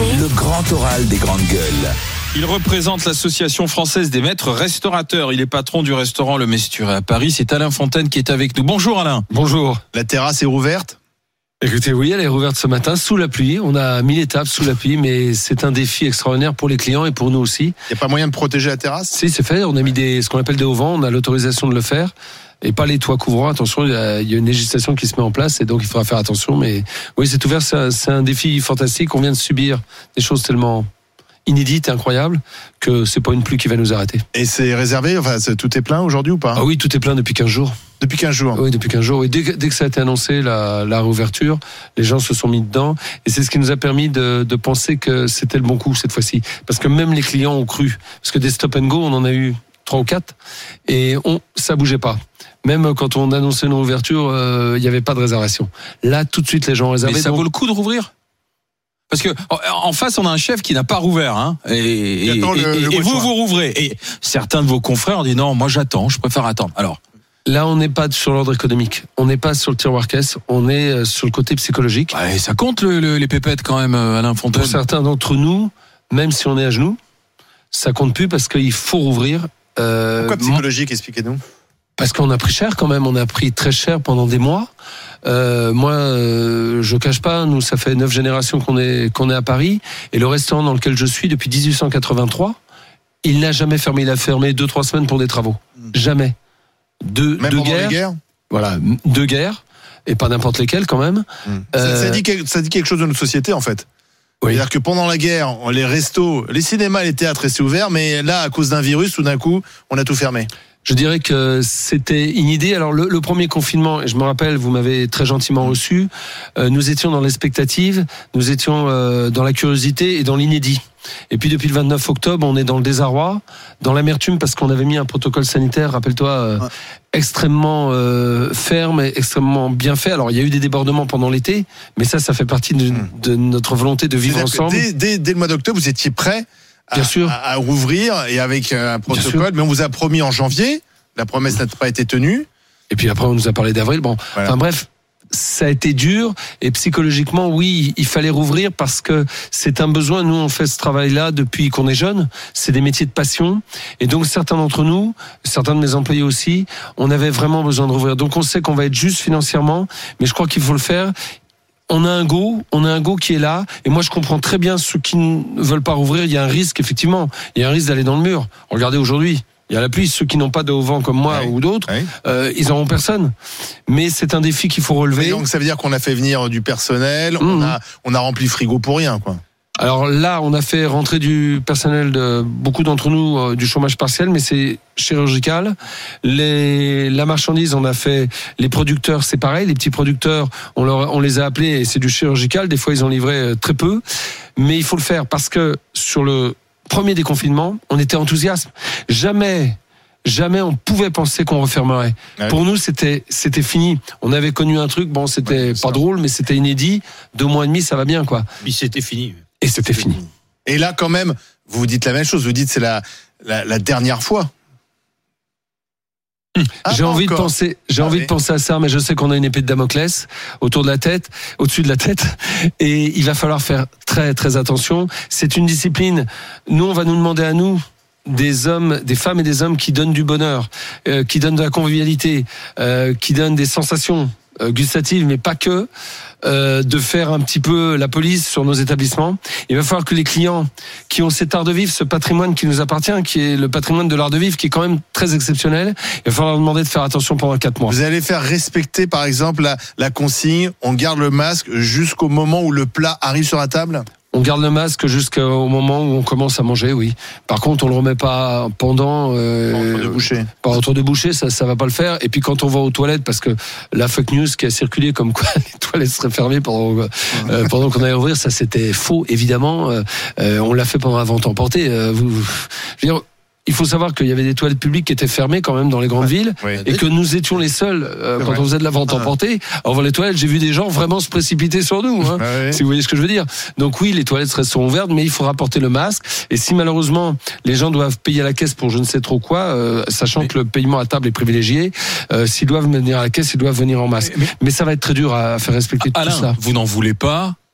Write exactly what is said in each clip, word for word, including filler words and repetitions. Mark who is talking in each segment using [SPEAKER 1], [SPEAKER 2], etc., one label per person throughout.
[SPEAKER 1] R M C,
[SPEAKER 2] le grand oral des grandes gueules.
[SPEAKER 3] Il représente l'association française des maîtres restaurateurs. Il est patron du restaurant Le Mesturet à Paris. C'est Alain Fontaine qui est avec nous. Bonjour Alain.
[SPEAKER 4] Bonjour.
[SPEAKER 5] La terrasse est rouverte ?
[SPEAKER 4] Écoutez, oui, elle est rouverte ce matin sous la pluie. On a mille étapes sous la pluie, mais c'est un défi extraordinaire pour les clients et pour nous aussi.
[SPEAKER 5] Il n'y a pas moyen de protéger la terrasse ?
[SPEAKER 4] Si, c'est fait. On a mis des, ce qu'on appelle des auvents. On a l'autorisation de le faire. Et pas les toits couvrants. Attention, il y a, il y a une législation qui se met en place et donc il faudra faire attention. Mais oui, c'est ouvert. C'est un, c'est un défi fantastique. On vient de subir des choses tellement inédite et incroyable que c'est pas une pluie qui va nous arrêter.
[SPEAKER 5] Et c'est réservé, enfin c'est, tout est plein aujourd'hui ou pas ?
[SPEAKER 4] Ah oui, tout est plein depuis quinze jours.
[SPEAKER 5] Depuis quinze jours.
[SPEAKER 4] Oui, depuis quinze jours. Et dès que, dès que ça a été annoncé, la, la réouverture, les gens se sont mis dedans. Et c'est ce qui nous a permis de, de penser que c'était le bon coup cette fois-ci. Parce que même les clients ont cru. Parce que des stop and go, on en a eu trois ou quatre. Et on, ça bougeait pas. Même quand on annonçait une réouverture, il euh, n'y avait pas de réservation. Là, tout de suite, les gens ont réservé.
[SPEAKER 3] Mais ça
[SPEAKER 4] donc...
[SPEAKER 3] vaut le coup de rouvrir ? Parce que en face, on a un chef qui n'a pas rouvert, hein. Et, et,
[SPEAKER 5] le,
[SPEAKER 3] et,
[SPEAKER 5] le
[SPEAKER 3] et vous, vous rouvrez. Et certains de vos confrères ont dit non, moi j'attends, je préfère attendre. Alors.
[SPEAKER 4] Là, on n'est pas sur l'ordre économique. On n'est pas sur le tiroir caisse. On est sur le côté psychologique.
[SPEAKER 3] Ouais, ça compte le, le, les pépettes quand même, Alain Fontaine.
[SPEAKER 4] Pour certains d'entre nous, même si on est à genoux, ça compte plus parce qu'il faut rouvrir.
[SPEAKER 5] Euh, Pourquoi psychologique ? Expliquez-nous.
[SPEAKER 4] Parce qu'on a pris cher quand même. On a pris très cher pendant des mois. Euh, moi, euh, je cache pas, nous, ça fait neuf générations qu'on est qu'on est à Paris, et le restaurant dans lequel je suis depuis dix-huit cent quatre-vingt-trois, il n'a jamais fermé. Il a fermé deux trois semaines pour des travaux. Mmh. Jamais. Deux,
[SPEAKER 5] même
[SPEAKER 4] deux
[SPEAKER 5] pendant
[SPEAKER 4] guerres.
[SPEAKER 5] les guerres.
[SPEAKER 4] Voilà, deux guerres, et pas n'importe lesquelles quand même.
[SPEAKER 5] Mmh. Euh, ça, ça, dit, ça dit quelque chose de notre société en fait. Oui. C'est-à-dire que pendant la guerre, les restos, les cinémas, les théâtres restaient ouverts, mais là, à cause d'un virus, tout d'un coup, on a tout fermé.
[SPEAKER 4] Je dirais que c'était une idée. Alors le, le premier confinement, et je me rappelle, vous m'avez très gentiment reçu, euh, nous étions dans l'expectative, nous étions euh, dans la curiosité et dans l'inédit. Et puis depuis le vingt-neuf octobre, on est dans le désarroi, dans l'amertume, parce qu'on avait mis un protocole sanitaire, rappelle-toi, euh, ouais. extrêmement euh, ferme et extrêmement bien fait. Alors il y a eu des débordements pendant l'été, mais ça, ça fait partie de, de notre volonté de vivre
[SPEAKER 5] C'est-à-dire
[SPEAKER 4] ensemble.
[SPEAKER 5] Dès, dès, dès le mois d'octobre, vous étiez prêts à, Bien sûr. à, à rouvrir et avec un protocole, mais on vous a promis en janvier, la promesse n'a pas été tenue.
[SPEAKER 4] Et puis après, on nous a parlé d'avril. Bon, voilà. Enfin bref. Ça a été dur et psychologiquement, oui, il fallait rouvrir parce que c'est un besoin. Nous, on fait ce travail-là depuis qu'on est jeune. C'est des métiers de passion. Et donc, certains d'entre nous, certains de mes employés aussi, on avait vraiment besoin de rouvrir. Donc, on sait qu'on va être juste financièrement, mais je crois qu'il faut le faire. On a un go, on a un go qui est là. Et moi, je comprends très bien ceux qui ne veulent pas rouvrir. Il y a un risque, effectivement. Il y a un risque d'aller dans le mur. Regardez aujourd'hui. Il y a la pluie, ceux qui n'ont pas de haut vent comme moi oui. ou d'autres, oui. euh, ils n'auront personne. Mais c'est un défi qu'il faut relever.
[SPEAKER 5] Et donc ça veut dire qu'on a fait venir du personnel, mmh. on a on a rempli le frigo pour rien, quoi.
[SPEAKER 4] Alors là, on a fait rentrer du personnel de beaucoup d'entre nous euh, du chômage partiel, mais c'est chirurgical. Les, la marchandise, on a fait les producteurs, c'est pareil. Les petits producteurs, on, leur, on les a appelés et c'est du chirurgical. Des fois, ils ont livré très peu, mais il faut le faire parce que sur le premier déconfinement, on était enthousiaste. Jamais, jamais on pouvait penser qu'on refermerait. Ouais. Pour nous, c'était, c'était fini. On avait connu un truc, bon, c'était ouais, pas ça. drôle, mais c'était inédit. Deux mois et demi, ça va bien, quoi.
[SPEAKER 3] Puis c'était fini.
[SPEAKER 4] Et c'était fini.
[SPEAKER 5] Et là, quand même, vous vous dites la même chose. Vous dites c'est la, la, la dernière fois.
[SPEAKER 4] Ah, j'ai envie encore. de penser, j'ai ah, envie oui. de penser à ça, mais je sais qu'on a une épée de Damoclès autour de la tête, au-dessus de la tête, et il va falloir faire très très attention. C'est une discipline. Nous, on va nous demander à nous, des hommes, des femmes et des hommes qui donnent du bonheur, euh, qui donnent de la convivialité, euh, qui donnent des sensations euh, gustatives, mais pas que. Euh, de faire un petit peu la police sur nos établissements. Il va falloir que les clients qui ont cet art de vivre, ce patrimoine qui nous appartient, qui est le patrimoine de l'art de vivre, qui est quand même très exceptionnel, il va falloir leur demander de faire attention pendant quatre mois.
[SPEAKER 5] Vous allez faire respecter, par exemple, la, la consigne, on garde le masque jusqu'au moment où le plat arrive sur la table ?
[SPEAKER 4] On garde le masque jusqu'au moment où on commence à manger, oui. Par contre, on le remet pas pendant. Euh,
[SPEAKER 5] entre deux bouchées.
[SPEAKER 4] Pas entre deux bouchées, ça, ça va pas le faire. Et puis quand on va aux toilettes, parce que la fake news qui a circulé comme quoi les toilettes seraient fermées pendant euh, pendant qu'on allait ouvrir, ça c'était faux, évidemment. Euh, on l'a fait pendant la vente emportée. Euh, vous, vous, je veux dire, il faut savoir qu'il y avait des toilettes publiques qui étaient fermées quand même dans les grandes ouais, villes ouais, et que nous étions les seuls euh, quand vrai. on faisait de la vente emportée. Avant les toilettes, j'ai vu des gens vraiment se précipiter sur nous, hein, ouais. si vous voyez ce que je veux dire. Donc oui, les toilettes resteront ouvertes, mais il faut rapporter le masque. Et si malheureusement les gens doivent payer à la caisse pour je ne sais trop quoi, euh, sachant mais... que le paiement à table est privilégié, euh, s'ils doivent venir à la caisse, ils doivent venir en masque. Mais, mais... mais ça va être très dur à faire respecter
[SPEAKER 3] Alain,
[SPEAKER 4] tout ça.
[SPEAKER 3] Vous n'en voulez pas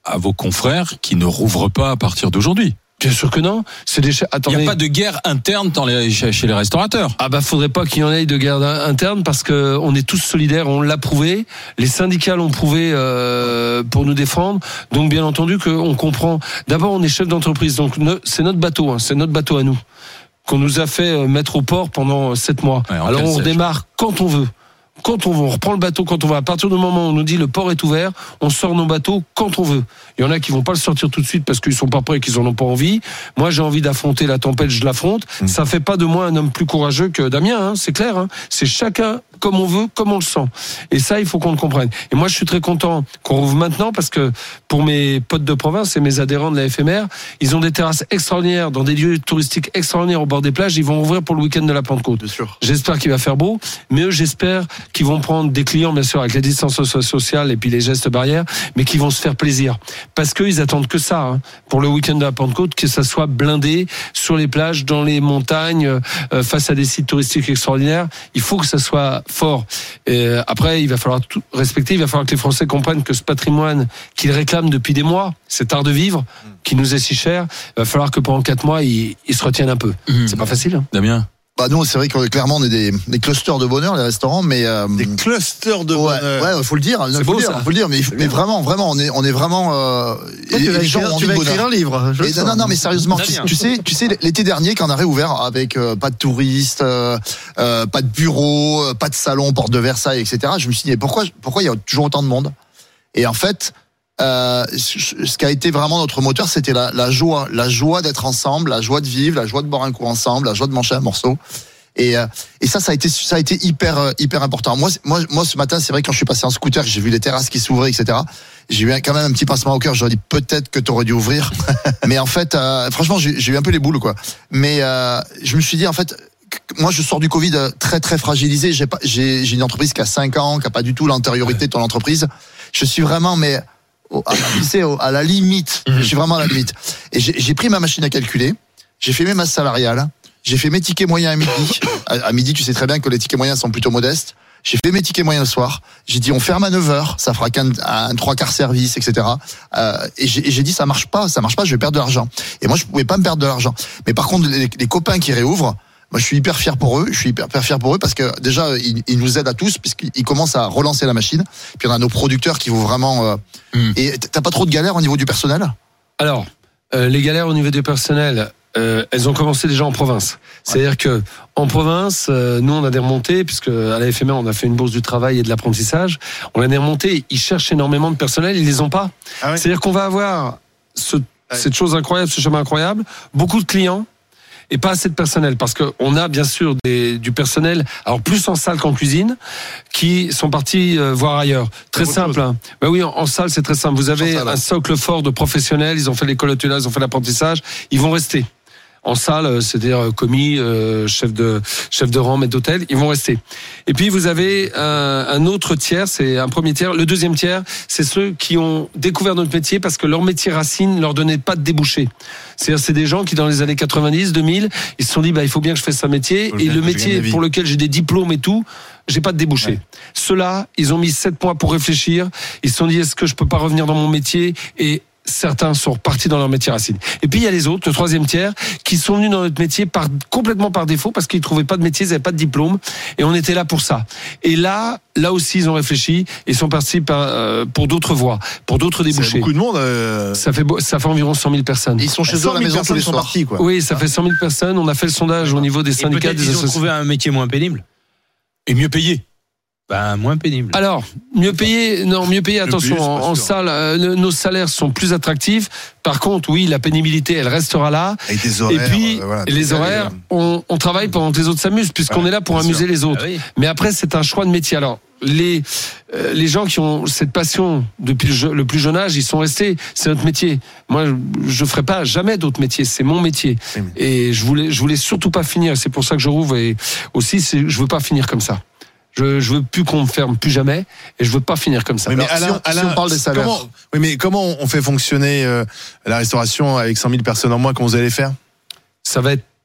[SPEAKER 3] à vos confrères qui ne rouvrent pas à partir d'aujourd'hui.
[SPEAKER 4] Bien sûr que non. C'est des...
[SPEAKER 3] Attendez. Il n'y a pas de guerre interne dans les... chez les restaurateurs.
[SPEAKER 4] Ah bah faudrait pas qu'il y en ait de guerre interne parce que on est tous solidaires, on l'a prouvé. Les syndicats l'ont prouvé euh, pour nous défendre. Donc bien entendu qu'on comprend. D'abord on est chef d'entreprise, donc ne... c'est notre bateau, hein, c'est notre bateau à nous qu'on nous a fait mettre au port pendant sept mois. Ouais, alors on redémarre quand on veut. Quand on veut, on reprend le bateau quand on veut. À partir du moment où on nous dit le port est ouvert, on sort nos bateaux quand on veut. Il y en a qui vont pas le sortir tout de suite parce qu'ils sont pas prêts et qu'ils en ont pas envie. Moi, j'ai envie d'affronter la tempête, je l'affronte. Mmh. Ça fait pas de moi un homme plus courageux que Damien, hein, c'est clair. Hein. C'est chacun comme on veut, comme on le sent. Et ça, il faut qu'on le comprenne. Et moi, je suis très content qu'on rouvre maintenant parce que pour mes potes de province et mes adhérents de la F M R, ils ont des terrasses extraordinaires dans des lieux touristiques extraordinaires au bord des plages. Ils vont ouvrir pour le week-end de la Pentecôte. Bien sûr. J'espère qu'il va faire beau, mais eux, j'espère qu'ils vont prendre des clients, bien sûr, avec les distances sociales et puis les gestes barrières, mais qui vont se faire plaisir. Parce qu'ils attendent que ça, hein, pour le week-end de la Pentecôte, que ça soit blindé sur les plages, dans les montagnes, euh, face à des sites touristiques extraordinaires. Il faut que ça soit fort. Et après, il va falloir tout respecter, il va falloir que les Français comprennent que ce patrimoine qu'ils réclament depuis des mois, cet art de vivre, qui nous est si cher, il va falloir que pendant quatre mois, ils, ils se retiennent un peu. Mmh. C'est pas facile. Hein.
[SPEAKER 3] Damien.
[SPEAKER 1] Bah nous, c'est vrai que clairement on est des, des clusters de bonheur, les restaurants, mais euh,
[SPEAKER 5] des clusters de
[SPEAKER 1] ouais,
[SPEAKER 5] bonheur.
[SPEAKER 1] Ouais, faut le dire,
[SPEAKER 4] c'est
[SPEAKER 1] faut
[SPEAKER 4] beau,
[SPEAKER 1] le dire,
[SPEAKER 4] ça.
[SPEAKER 1] faut le dire, mais, mais vraiment, vraiment, on est, on est vraiment. Euh,
[SPEAKER 5] et, tu vas écrire, tu vas écrire un livre.
[SPEAKER 1] Et non, non, non, mais sérieusement, tu, tu sais, tu sais, l'été dernier, quand on a réouvert avec euh, pas de touristes, euh, euh, pas de bureaux, euh, pas de salon, porte de Versailles, et cetera. Je me suis dit, mais pourquoi, pourquoi il y a toujours autant de monde? Et en fait. Euh, ce qui a été vraiment notre moteur, c'était la, la joie, la joie d'être ensemble, la joie de vivre, la joie de boire un coup ensemble, la joie de manger un morceau. Et, euh, et ça, ça a été, ça a été hyper, hyper important. Moi, moi, moi, ce matin, c'est vrai quand je suis passé en scooter, j'ai vu les terrasses qui s'ouvraient, et cetera. J'ai eu quand même un petit pincement au cœur. J'aurais dit peut-être que t'aurais dû ouvrir, mais en fait, euh, franchement, j'ai, j'ai eu un peu les boules, quoi. Mais euh, je me suis dit, en fait. Moi, je sors du Covid très très fragilisé. J'ai pas, j'ai, j'ai une entreprise qui a cinq ans, qui a pas du tout l'antériorité de ton entreprise. Je suis vraiment, mais à, tu sais, à la limite. Je suis vraiment à la limite. Et j'ai, j'ai pris ma machine à calculer. J'ai fait mes masses salariales. J'ai fait mes tickets moyens à midi. À, à midi, tu sais très bien que les tickets moyens sont plutôt modestes. J'ai fait mes tickets moyens le soir. J'ai dit on ferme à neuf heures, ça fera qu'un un trois quarts service, et cetera. Euh, et, j'ai, et j'ai dit ça marche pas, ça marche pas, je vais perdre de l'argent. Et moi, je pouvais pas me perdre de l'argent. Mais par contre, les, les copains qui réouvrent. Moi, je suis hyper fier pour eux. Je suis hyper, hyper fier pour eux parce que déjà, ils, ils nous aident à tous puisqu'ils commencent à relancer la machine. Puis on a nos producteurs qui vont vraiment. Euh, mmh. Et t'as pas trop de galères au niveau du personnel ?
[SPEAKER 4] Alors, euh, les galères au niveau du personnel, euh, elles ont commencé déjà en province. C'est-à-dire ouais. que en province, euh, nous, on a des remontées puisque à la F M R, on a fait une bourse du travail et de l'apprentissage. On a des remontées. Ils cherchent énormément de personnel, ils les ont pas. Ah ouais. C'est-à-dire qu'on va avoir ce, ouais. cette chose incroyable, ce chemin incroyable, beaucoup de clients. Et pas assez de personnel, parce qu'on a bien sûr des, du personnel, alors plus en salle qu'en cuisine, qui sont partis euh, voir ailleurs. Très simple. Hein. Ben oui, en, en salle, c'est très simple. Vous avez un socle fort de professionnels, ils ont fait l'école hôtelière, ils ont fait l'apprentissage, ils vont rester. En salle, c'est-à-dire commis, euh, chef de chef de rang, maître d'hôtel, ils vont rester. Et puis vous avez un, un autre tiers, c'est un premier tiers. Le deuxième tiers, c'est ceux qui ont découvert notre métier parce que leur métier racine leur donnait pas de débouchés. C'est-à-dire c'est des gens qui dans les années quatre-vingt-dix, deux mille, ils se sont dit bah il faut bien que je fasse un métier et le métier pour lequel j'ai des diplômes et tout, j'ai pas de débouchés. Ouais. Ceux-là, ils ont mis sept mois pour réfléchir. Ils se sont dit est-ce que je peux pas revenir dans mon métier et certains sont repartis dans leur métier racine. Et puis il y a les autres, le troisième tiers, qui sont venus dans notre métier par, complètement par défaut parce qu'ils trouvaient pas de métier, ils n'avaient pas de diplôme, et on était là pour ça. Et là, là aussi, ils ont réfléchi et sont partis par, euh, pour d'autres voies, pour d'autres débouchés.
[SPEAKER 5] C'est beaucoup de monde. Euh...
[SPEAKER 4] Ça fait ça fait environ cent mille personnes.
[SPEAKER 1] Et ils sont chez eux à la maison tous les soirs.
[SPEAKER 5] Partis, quoi.
[SPEAKER 4] Oui, ça fait cent mille personnes. On a fait le sondage au niveau des syndicats, des associations.
[SPEAKER 3] Ils ont trouvé un métier moins pénible et mieux payé. Ben, moins pénible.
[SPEAKER 4] Alors, mieux payé, non, mieux payé, attention, plus, en, en salle, euh, nos salaires sont plus attractifs. Par contre, oui, la pénibilité, elle restera là.
[SPEAKER 5] Avec des horaires.
[SPEAKER 4] Et puis,
[SPEAKER 5] euh, voilà,
[SPEAKER 4] les horaires, on, on travaille pendant que les autres s'amusent, puisqu'on ouais, est là pour amuser sûr. les autres. Ah oui. Mais après, c'est un choix de métier. Alors, les, euh, les gens qui ont cette passion depuis le, le plus jeune âge, ils sont restés. C'est notre métier. Moi, je ne ferai pas jamais d'autres métiers. C'est mon métier. Oui. Et je voulais, je voulais surtout pas finir. C'est pour ça que je rouvre. Et aussi, c'est, je veux pas finir comme ça. Je, je veux plus qu'on me ferme plus jamais et je veux pas finir comme ça.
[SPEAKER 5] Oui, mais
[SPEAKER 1] Alors,
[SPEAKER 5] Alain,
[SPEAKER 1] si, on,
[SPEAKER 5] Alain,
[SPEAKER 1] si on parle des salaires.
[SPEAKER 5] Comment, oui, mais comment on fait fonctionner euh, la restauration avec cent mille personnes en moins, comment vous allez faire ?
[SPEAKER 4] Ça va être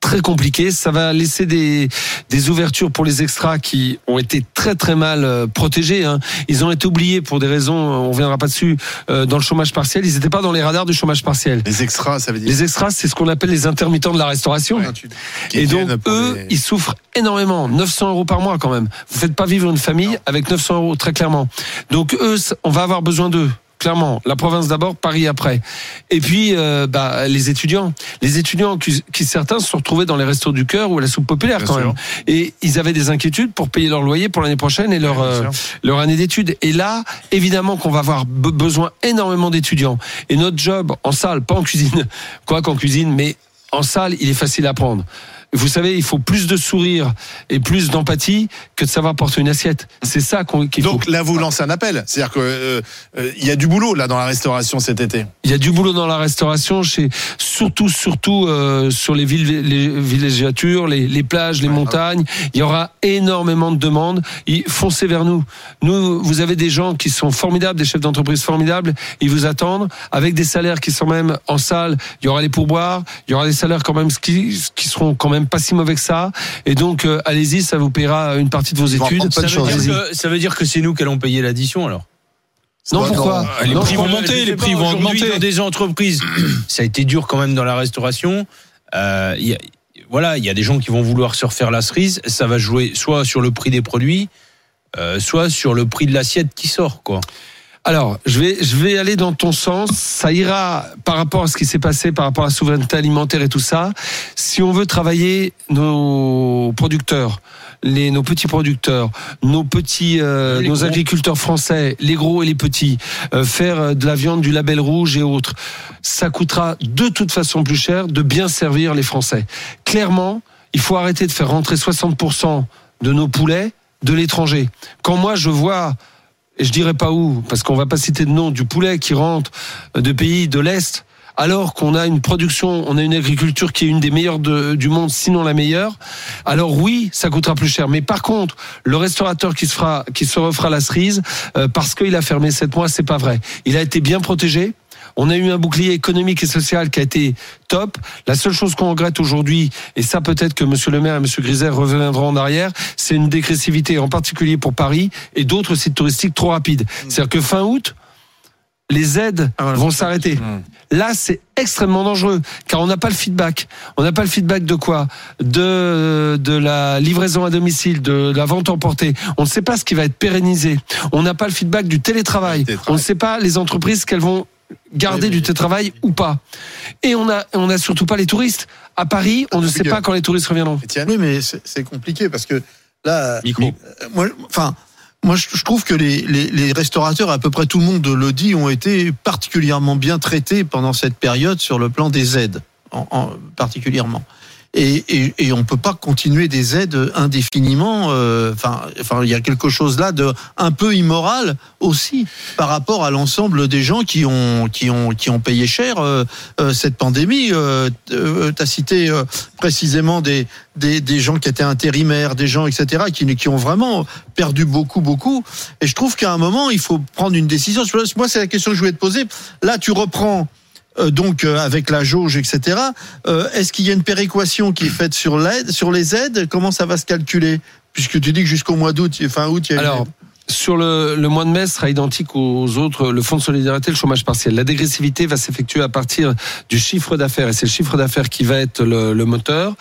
[SPEAKER 4] très compliqué. Ça va laisser des, des ouvertures pour les extras qui ont été très très mal euh, protégés. Hein. Ils ont été oubliés pour des raisons, on ne reviendra pas dessus, euh, dans le chômage partiel. Ils n'étaient pas dans les radars du chômage partiel.
[SPEAKER 5] Les extras, ça veut dire
[SPEAKER 4] Les extras, c'est ce qu'on appelle les intermittents de la restauration. Ouais, et donc, eux, les... ils souffrent énormément. neuf cents euros par mois quand même. Vous ne faites pas vivre une famille non. avec neuf cents euros, très clairement. Donc eux, on va avoir besoin d'eux. Clairement, la province d'abord, Paris après. Et puis, euh, bah, les étudiants. Les étudiants qui, qui certains se sont retrouvés dans les restos du cœur ou à la soupe populaire bien quand sûr. même. Et ils avaient des inquiétudes pour payer leur loyer pour l'année prochaine et leur, euh, leur année d'études. Et là, évidemment qu'on va avoir be- besoin énormément d'étudiants. Et notre job en salle, pas en cuisine, quoi qu'en cuisine, mais en salle, il est facile à prendre. Vous savez, il faut plus de sourire et plus d'empathie que de savoir porter une assiette. C'est ça qu'on, qu'il faut.
[SPEAKER 5] Donc là, vous lancez un appel. C'est-à-dire que euh, euh, il y a du boulot là dans la restauration cet été.
[SPEAKER 4] Il y a du boulot dans la restauration, chez surtout surtout euh, sur les villes, les villégiatures, les, les plages, les ouais, montagnes. Ouais. Il y aura énormément de demandes. Et foncez vers nous. Nous, vous avez des gens qui sont formidables, des chefs d'entreprise formidables. Ils vous attendent avec des salaires qui sont même en salle. Il y aura les pourboires. Il y aura des salaires quand même qui, qui seront quand même pas si mauvais que ça, et donc euh, allez-y, ça vous paiera une partie de vos études.
[SPEAKER 6] Ça veut, que, ça veut dire que c'est nous qui allons payer l'addition alors?
[SPEAKER 4] Non, pourquoi?
[SPEAKER 3] Non, les
[SPEAKER 4] non,
[SPEAKER 3] prix vont monter, les prix vont augmenter.
[SPEAKER 6] Dans des entreprises, ça a été dur quand même dans la restauration. Euh, y a, voilà, il y a des gens qui vont vouloir se refaire la cerise. Ça va jouer soit sur le prix des produits, euh, soit sur le prix de l'assiette qui sort, quoi.
[SPEAKER 4] Alors, je vais, je vais aller dans ton sens. Ça ira par rapport à ce qui s'est passé, par rapport à la souveraineté alimentaire et tout ça. Si on veut travailler nos producteurs, les, nos petits producteurs, nos petits, euh, nos gros. agriculteurs français, les gros et les petits, euh, faire de la viande du label rouge et autres, ça coûtera de toute façon plus cher de bien servir les Français. Clairement, il faut arrêter de faire rentrer soixante pour cent de nos poulets de l'étranger. Quand moi je vois, et je dirais pas où, parce qu'on va pas citer de nom, du poulet qui rentre de pays de l'Est, alors qu'on a une production, on a une agriculture qui est une des meilleures de, du monde, sinon la meilleure, alors oui, ça coûtera plus cher. Mais par contre, le restaurateur qui se fera, qui se refera la cerise, euh, parce qu'il a fermé sept mois, c'est pas vrai. Il a été bien protégé. On a eu un bouclier économique et social qui a été top. La seule chose qu'on regrette aujourd'hui, et ça peut-être que Monsieur le maire et Monsieur Griset reviendront en arrière, c'est une dégressivité, en particulier pour Paris et d'autres sites touristiques trop rapides. C'est-à-dire que fin août, les aides vont s'arrêter. Là, c'est extrêmement dangereux, car on n'a pas le feedback. On n'a pas le feedback de quoi ? De, de la livraison à domicile, de la vente emportée. On ne sait pas ce qui va être pérennisé. On n'a pas le feedback du télétravail. On ne sait pas les entreprises qu'elles vont garder du télétravail ou pas. Et on a, on a surtout pas les touristes. À Paris, on ne sait pas quand les touristes reviendront.
[SPEAKER 7] Oui, mais c'est, c'est compliqué parce que là, Micro. Euh, moi, enfin, moi, je trouve que les, les, les restaurateurs, à peu près tout le monde le dit, ont été particulièrement bien traités pendant cette période sur le plan des aides, en, en, particulièrement. Et, et, et on peut pas continuer des aides indéfiniment. Euh, enfin, enfin, il y a quelque chose là de un peu immoral aussi par rapport à l'ensemble des gens qui ont qui ont qui ont payé cher euh, euh, cette pandémie. Euh, euh, t'as cité euh, précisément des, des des gens qui étaient intérimaires, des gens et cetera qui qui ont vraiment perdu beaucoup beaucoup. Et je trouve qu'à un moment il faut prendre une décision. Moi, c'est la question que je voulais te poser. Là, tu reprends. Euh, donc euh, avec la jauge, et cetera. Euh, est-ce qu'il y a une péréquation qui est faite sur l'aide, sur les aides ? Comment ça va se calculer ? Puisque tu dis que jusqu'au mois d'août, fin août, il y a
[SPEAKER 4] Alors,
[SPEAKER 7] une aide.
[SPEAKER 4] Sur le, le mois de mai sera identique aux autres, le fonds de solidarité, le chômage partiel. La dégressivité va s'effectuer à partir du chiffre d'affaires, et c'est le chiffre d'affaires qui va être le, le moteur.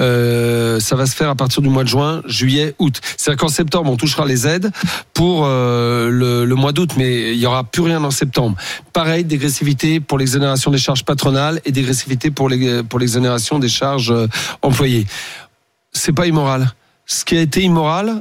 [SPEAKER 4] Euh, ça va se faire à partir du mois de juin, juillet, août. C'est-à-dire qu'en septembre, on touchera les aides pour euh, le, le mois d'août, mais il y aura plus rien en septembre. Pareil, dégressivité pour l'exonération des charges patronales et dégressivité pour les, pour l'exonération des charges euh, employées. C'est pas immoral. Ce qui a été immoral,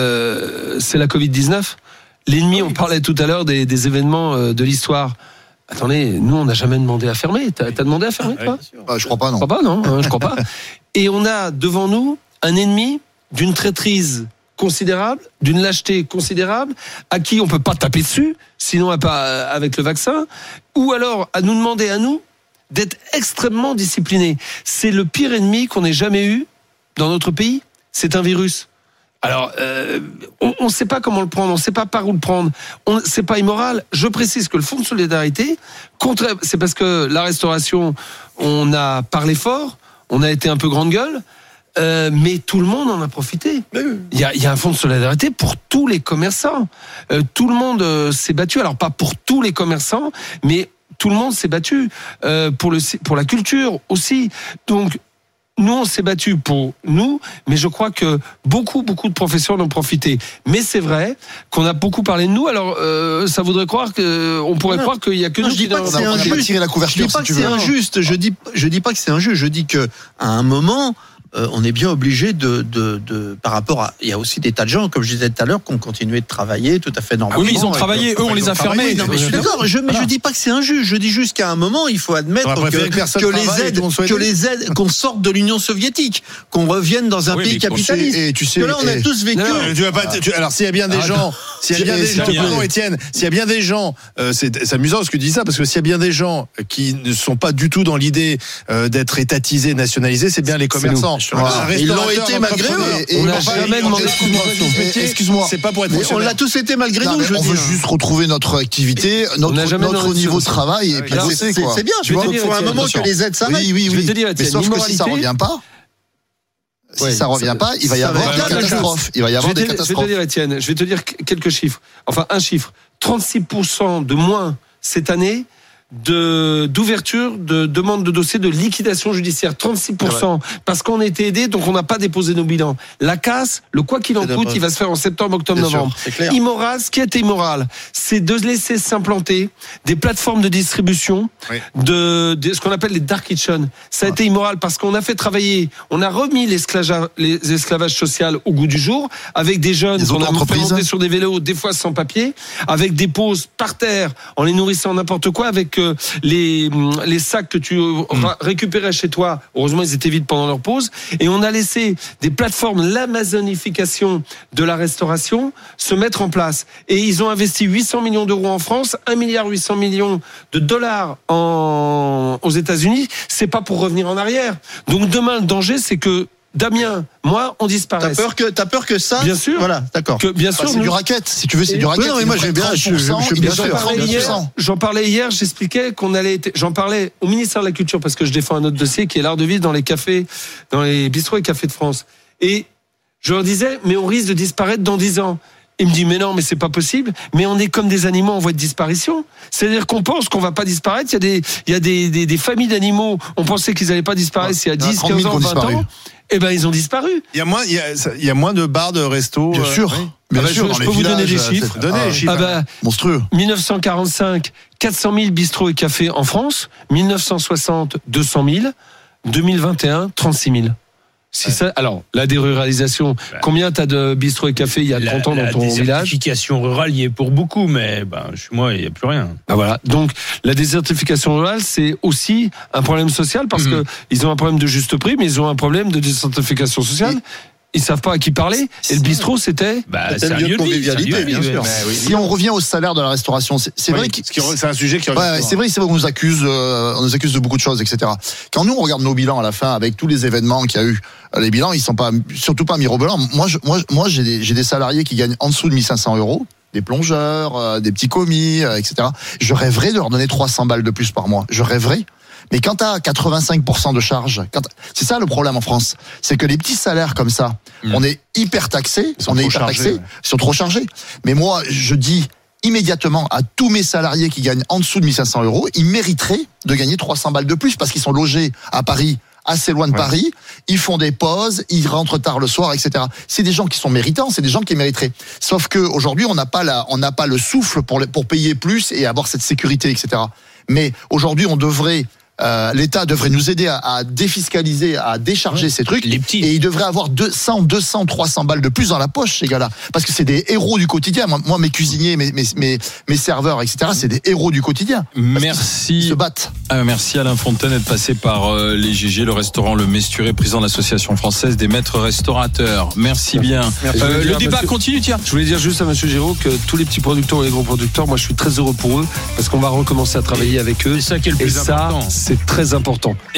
[SPEAKER 4] Euh, c'est la covid dix-neuf. L'ennemi, on parlait tout à l'heure des, des événements euh, de l'histoire. Attendez, nous, on n'a jamais demandé à fermer. T'as, t'as demandé à fermer, toi ?
[SPEAKER 1] Bah, je crois pas, non.
[SPEAKER 4] Je crois pas, non. Je crois pas. Et on a devant nous un ennemi d'une traîtrise considérable, d'une lâcheté considérable, à qui on peut pas taper dessus, sinon pas avec le vaccin, ou alors à nous demander à nous d'être extrêmement disciplinés. C'est le pire ennemi qu'on ait jamais eu dans notre pays. C'est un virus. Alors, euh, on ne sait pas comment le prendre, on ne sait pas par où le prendre. On, c'est pas immoral. Je précise que le fonds de solidarité, contre, c'est parce que la restauration, on a parlé fort, on a été un peu grande gueule. Euh, mais tout le monde en a profité. Il y a, il y a un fonds de solidarité pour tous les commerçants. Euh, tout le monde euh, s'est battu. Alors pas pour tous les commerçants, mais tout le monde s'est battu euh, pour le pour la culture aussi. Donc nous, on s'est battu pour nous, mais je crois que beaucoup, beaucoup de professeurs en ont profité. Mais c'est vrai qu'on a beaucoup parlé de nous. Alors, euh, ça voudrait croire que, on pourrait non, croire qu'il y a que
[SPEAKER 7] non,
[SPEAKER 4] nous
[SPEAKER 7] je dis
[SPEAKER 4] qui
[SPEAKER 7] pas que c'est injuste.
[SPEAKER 1] Tirer la couverture,
[SPEAKER 7] je dis pas
[SPEAKER 1] si
[SPEAKER 7] que
[SPEAKER 1] tu
[SPEAKER 7] c'est
[SPEAKER 1] veux.
[SPEAKER 7] injuste. Je dis, je dis pas que c'est injuste. Je dis que à un moment. Euh, on est bien obligé de, de, de, par rapport à, il y a aussi des tas de gens, comme je disais tout à l'heure, qui ont continué de travailler tout à fait normalement.
[SPEAKER 3] Ah oui, mais ils ont travaillé, eux, on les a fermés.
[SPEAKER 7] Non, mais je suis d'accord, je, mais voilà. je dis pas que c'est injuste. Je dis juste qu'à un moment, il faut admettre que, que, que les aides, que les aides, qu'on sorte de l'Union soviétique, qu'on revienne dans un oui, pays capitaliste.
[SPEAKER 1] Et tu sais,
[SPEAKER 7] que là, on a et, tous vécu. Non,
[SPEAKER 5] tu vas pas, tu, alors, s'il y a bien des ah, gens, s'il y a bien des gens, pardon, Étienne, s'il y a bien des gens, euh, c'est, c'est amusant ce que tu dis ça, parce que s'il y a bien des gens qui ne sont pas du tout dans l'idée euh, d'être étatisés, nationalisés, c'est bien les commerçants.
[SPEAKER 7] Ont été malgré eux.
[SPEAKER 4] Et on n'a jamais demandé de
[SPEAKER 1] excuse-moi.
[SPEAKER 5] C'est pas pour être
[SPEAKER 7] on l'a tous été malgré
[SPEAKER 1] non,
[SPEAKER 7] nous. Je
[SPEAKER 1] on veut juste retrouver notre activité, notre, notre niveau de travail et puis bosser quoi.
[SPEAKER 7] C'est bien. Tu vois, il faut un moment que les aides s'arrêtent.
[SPEAKER 1] Oui, oui, oui. Mais sauf que si ça revient pas. Si ça revient pas, il va y avoir des catastrophes. Il va y avoir des catastrophes.
[SPEAKER 4] Je vais te dire, Étienne, je vais te dire quelques chiffres. Enfin, un chiffre. trente-six pour cent de moins cette année de d'ouverture de demande de dossier de liquidation judiciaire, trente-six pour cent, ouais. Parce qu'on a été aidé, donc on n'a pas déposé nos bilans. La casse, le quoi qu'il en coûte, il va se faire en septembre, octobre, Bien novembre. Sûr, immoral, ce qui est immoral, c'est de laisser s'implanter des plateformes de distribution oui. de, de ce qu'on appelle les dark kitchen. Ça a ouais. été immoral parce qu'on a fait travailler, on a remis l'esclavage, les esclavages social au goût du jour avec des jeunes qu'on a fait monter sur des vélos, des fois sans papier, avec des pauses par terre, en les nourrissant n'importe quoi, avec Les, les sacs que tu mmh. récupérais chez toi, heureusement ils étaient vides pendant leur pause, et on a laissé des plateformes, l'amazonification de la restauration se mettre en place, et ils ont investi huit cents millions d'euros en France, un milliard huit cents millions de dollars en, aux États-Unis. C'est pas pour revenir en arrière. Donc demain le danger c'est que Damien, moi, on disparaît.
[SPEAKER 7] T'as peur que, t'as peur que ça.
[SPEAKER 4] Bien sûr.
[SPEAKER 7] Voilà, d'accord.
[SPEAKER 4] Que, bien sûr.
[SPEAKER 1] Enfin, c'est
[SPEAKER 4] nous...
[SPEAKER 1] du racket. Si tu veux, c'est du racket.
[SPEAKER 7] Non, mais moi, j'aime bien, je, je, je, je, bien sûr.
[SPEAKER 4] J'en parlais hier, j'en parlais hier, j'expliquais qu'on allait, j'en parlais au ministère de la Culture parce que je défends un autre dossier qui est l'art de vivre dans les cafés, dans les bistrots et cafés de France. Et je leur disais, mais on risque de disparaître dans dix ans. Il me dit, mais non, mais c'est pas possible. Mais on est comme des animaux en voie de disparition. C'est-à-dire qu'on pense qu'on va pas disparaître. Il y a des, il y a des, des, des familles d'animaux. On pensait qu'ils allaient pas disparaître il y a dix, quinze ans, vingt ans. Eh ben, ils ont disparu.
[SPEAKER 5] Il y a moins, il y a, il y a moins de bars de resto.
[SPEAKER 1] Bien
[SPEAKER 5] euh,
[SPEAKER 1] sûr.
[SPEAKER 5] Oui.
[SPEAKER 1] Bien
[SPEAKER 4] ah bah,
[SPEAKER 1] sûr.
[SPEAKER 4] Je, je peux vous donner des chiffres.
[SPEAKER 5] Donnez
[SPEAKER 1] ah,
[SPEAKER 5] les chiffres.
[SPEAKER 4] Ah bah,
[SPEAKER 1] monstrueux.
[SPEAKER 4] dix-neuf cent quarante-cinq, quatre cent mille bistrots et cafés en France. dix-neuf cent soixante, deux cent mille. deux mille vingt et un, trente-six mille. C'est ouais. ça. Alors, la déruralisation, ouais. Combien t'as de bistrots et cafés il y a trente ans dans ton village ?
[SPEAKER 6] La désertification rurale y est pour beaucoup, mais ben, chez moi, il n'y a plus rien.
[SPEAKER 4] Ah, voilà. Donc, la désertification rurale, c'est aussi un problème social parce mmh. qu'ils ont un problème de juste prix, mais ils ont un problème de désertification sociale. Et ils savent pas à qui parler. Et le bistrot, c'était
[SPEAKER 6] bah, c'est un lieu de convivialité, bien sûr.
[SPEAKER 1] Oui. Si on revient au salaire de la restauration, c'est, c'est oui, vrai que
[SPEAKER 5] c'est un sujet qui revient.
[SPEAKER 1] Ouais, c'est vrai, c'est vrai qu'on nous accuse, euh, on nous accuse de beaucoup de choses, et cetera. Quand nous on regarde nos bilans à la fin, avec tous les événements qu'il y a eu, les bilans, ils sont pas, surtout pas mirobolants. Moi, je, moi, moi, j'ai des, j'ai des salariés qui gagnent en dessous de mille cinq cents euros. Des plongeurs, euh, des petits commis, euh, et cetera. Je rêverais de leur donner trois cents balles de plus par mois. Je rêverais. Mais quand tu as quatre-vingt-cinq pour cent de charges, quand c'est ça le problème en France, c'est que les petits salaires comme ça, mmh. on est hyper taxés, on est hyper chargés, taxés, ouais. Ils sont trop chargés. Mais moi, je dis immédiatement à tous mes salariés qui gagnent en dessous de mille cinq cents euros, ils mériteraient de gagner trois cents balles de plus parce qu'ils sont logés à Paris, assez loin de ouais. Paris, ils font des pauses, ils rentrent tard le soir, et cetera. C'est des gens qui sont méritants, c'est des gens qui mériteraient. Sauf que aujourd'hui, on n'a pas la, on n'a pas le souffle pour pour payer plus et avoir cette sécurité, et cetera. Mais aujourd'hui, on devrait Euh, l'État devrait nous aider à, à défiscaliser, à décharger ouais, ces trucs.
[SPEAKER 6] Les petits.
[SPEAKER 1] Et il devrait avoir deux cents, deux cents, trois cents balles de plus dans la poche, ces gars-là. Parce que c'est des héros du quotidien. Moi, moi mes cuisiniers, mes, mes, mes, mes serveurs, et cetera, c'est des héros du quotidien.
[SPEAKER 3] Merci.
[SPEAKER 1] Ils se battent.
[SPEAKER 3] Ah, merci Alain Fontaine d'être passé par euh, les G G, le restaurant Le Mesturé, président de l'Association française des maîtres restaurateurs. Merci bien. Merci. Euh, le débat monsieur, continue, tiens.
[SPEAKER 4] Je voulais dire juste à monsieur Giraud que tous les petits producteurs et les gros producteurs, moi je suis très heureux pour eux parce qu'on va recommencer à travailler avec eux.
[SPEAKER 6] C'est ça qui est le plus
[SPEAKER 4] et
[SPEAKER 6] important.
[SPEAKER 4] Et ça, c'est très important.